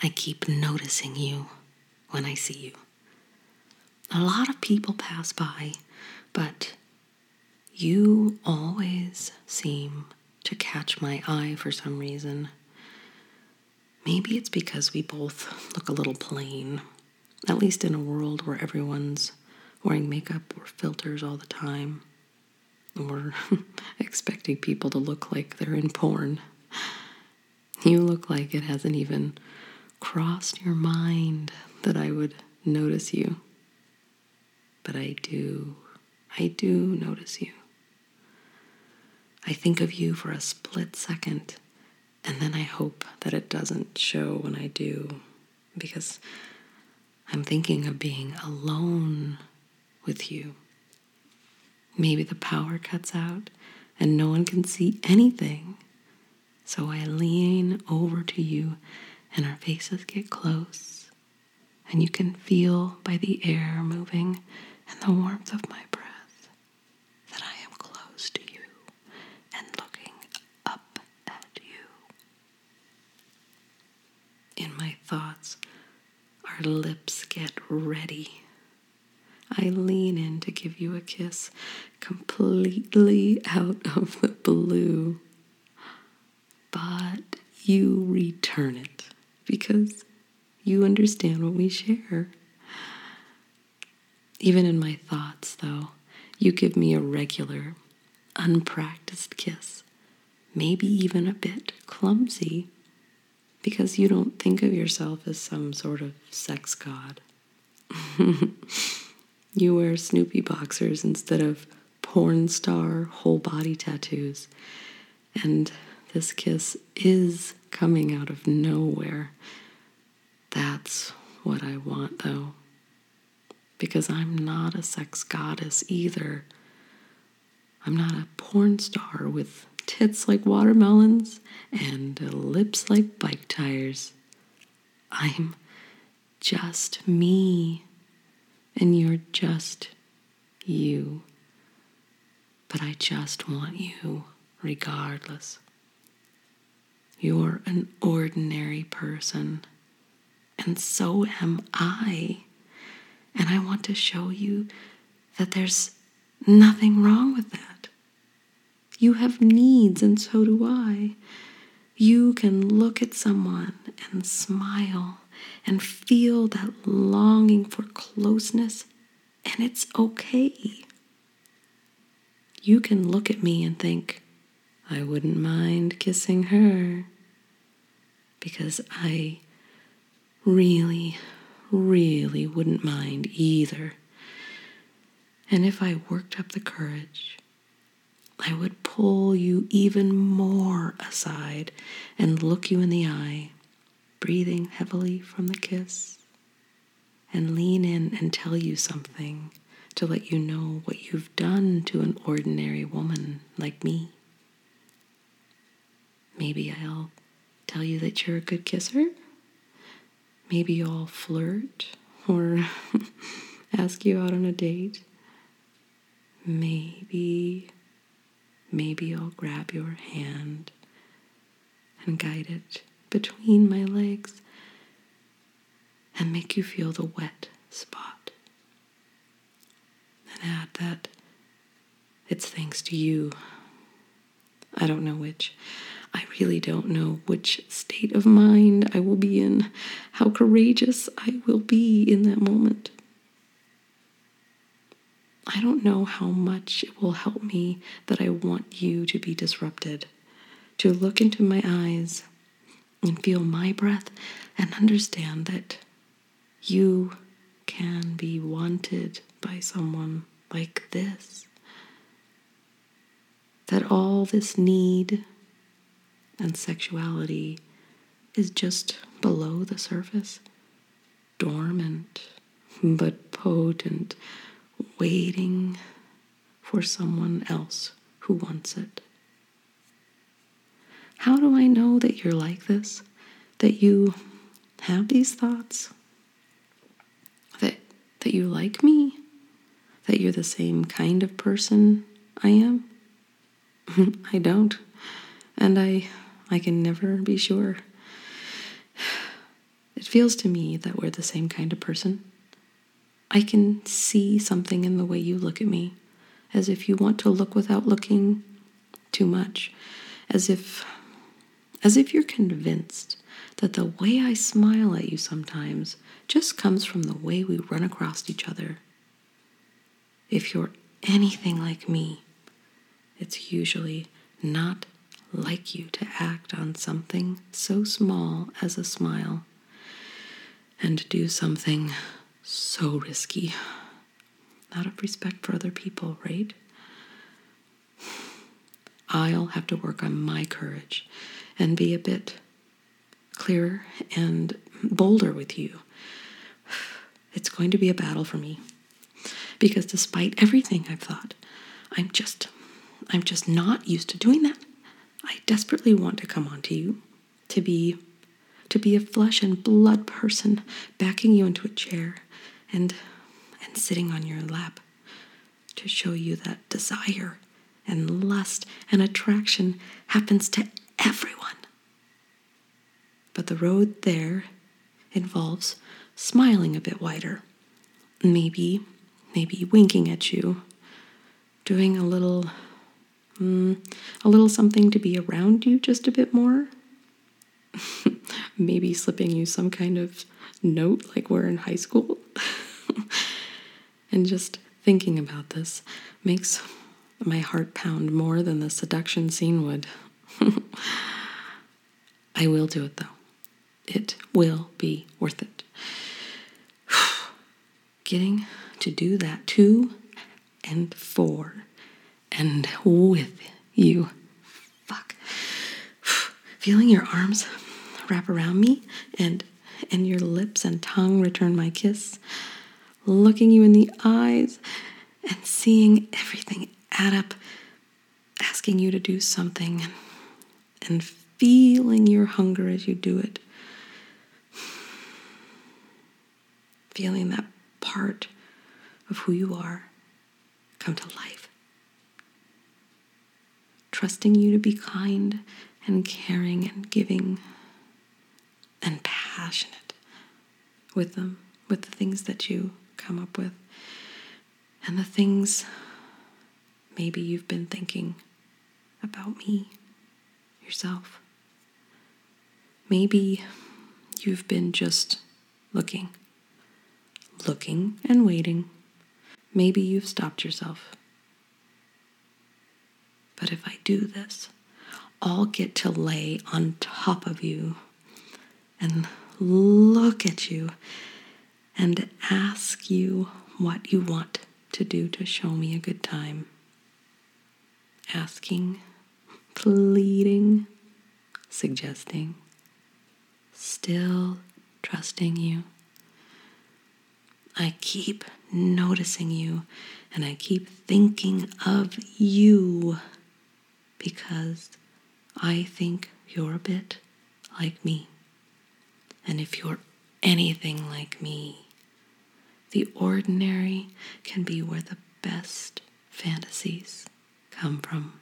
I keep noticing you when I see you. A lot of people pass by, but you always seem to catch my eye for some reason. Maybe it's because we both look a little plain, at least in a world where everyone's wearing makeup or filters all the time, or expecting people to look like they're in porn. You look like it hasn't even crossed your mind that I would notice you. But I do notice you. I think of you for a split second, and then I hope that it doesn't show when I do, because I'm thinking of being alone with you. Maybe the power cuts out and no one can see anything. So I lean over to you and our faces get close, and you can feel by the air moving and the warmth of my breath that I am close to you and looking up at you. In my thoughts, our lips get ready. I lean in to give you a kiss completely out of the blue. But you return it because you understand what we share. Even in my thoughts, though, you give me a regular, unpracticed kiss, maybe even a bit clumsy, because you don't think of yourself as some sort of sex god. You wear Snoopy boxers instead of porn star whole body tattoos. And this kiss is coming out of nowhere. That's what I want, though. Because I'm not a sex goddess either. I'm not a porn star with tits like watermelons and lips like bike tires. I'm just me. And you're just you. But I just want you regardless. You're an ordinary person. And so am I. And I want to show you that there's nothing wrong with that. You have needs, and so do I. You can look at someone and smile and feel that longing for closeness, and it's okay. You can look at me and think, I wouldn't mind kissing her, because I really, really wouldn't mind either. And if I worked up the courage, I would pull you even more aside and look you in the eye, breathing heavily from the kiss, and lean in and tell you something to let you know what you've done to an ordinary woman like me. Maybe I'll tell you that you're a good kisser. Maybe I'll flirt or ask you out on a date. Maybe I'll grab your hand and guide it between my legs and make you feel the wet spot. And add that it's thanks to you. I don't know which. I really don't know which state of mind I will be in, how courageous I will be in that moment. I don't know how much it will help me that I want you to be disrupted, to look into my eyes and feel my breath and understand that you can be wanted by someone like this. That all this need and sexuality is just below the surface, dormant but potent, waiting for someone else who wants it. How do I know that you're like this? That you have these thoughts? That you like me? That you're the same kind of person I am? I don't. And I can never be sure. It feels to me that we're the same kind of person. I can see something in the way you look at me, as if you want to look without looking too much, as if you're convinced that the way I smile at you sometimes just comes from the way we run across each other. If you're anything like me, it's usually not like you to act on something so small as a smile and do something so risky out of respect for other people, right? I'll have to work on my courage and be a bit clearer and bolder with you. It's going to be a battle for me because despite everything I've thought, I'm just not used to doing that. I desperately want to come on to you, to be a flesh and blood person, backing you into a chair and sitting on your lap, to show you that desire and lust and attraction happens to everyone. But the road there involves smiling a bit wider, maybe winking at you, doing a little something to be around you just a bit more. Maybe slipping you some kind of note like we're in high school. And just thinking about this makes my heart pound more than the seduction scene would. I will do it, though. It will be worth it. Getting to do that to and for and with you. Fuck. Feeling your arms wrap around me and your lips and tongue return my kiss. Looking you in the eyes and seeing everything add up, asking you to do something and feeling your hunger as you do it. Feeling that part of who you are come to life. Trusting you to be kind and caring and giving and passionate with them, with the things that you come up with and the things maybe you've been thinking about me, yourself. Maybe you've been just looking and waiting. Maybe you've stopped yourself. But if I do this, I'll get to lay on top of you and look at you and ask you what you want to do to show me a good time. Asking, pleading, suggesting, still trusting you. I keep noticing you and I keep thinking of you because I think you're a bit like me. And if you're anything like me, the ordinary can be where the best fantasies come from.